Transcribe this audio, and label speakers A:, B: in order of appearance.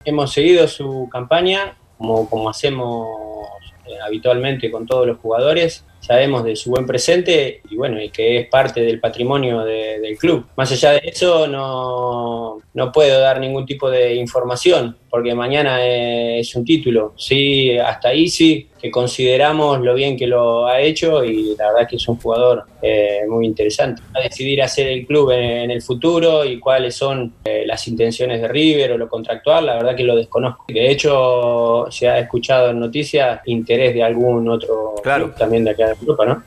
A: Hemos seguido su campaña, como hacemos habitualmente con todos los jugadores. Sabemos de su buen presente y bueno, y que es parte del patrimonio del club. Más allá de eso, no puedo dar ningún tipo de información, porque mañana es un título. Sí, hasta ahí sí, que consideramos lo bien que lo ha hecho y la verdad que es un jugador muy interesante. Va a decidir hacer el club en el futuro y cuáles son las intenciones de River o lo contractual, la verdad que lo desconozco. De hecho, se ha escuchado en noticias interés de algún otro
B: Claro.
A: club también de acá de Europa, ¿no?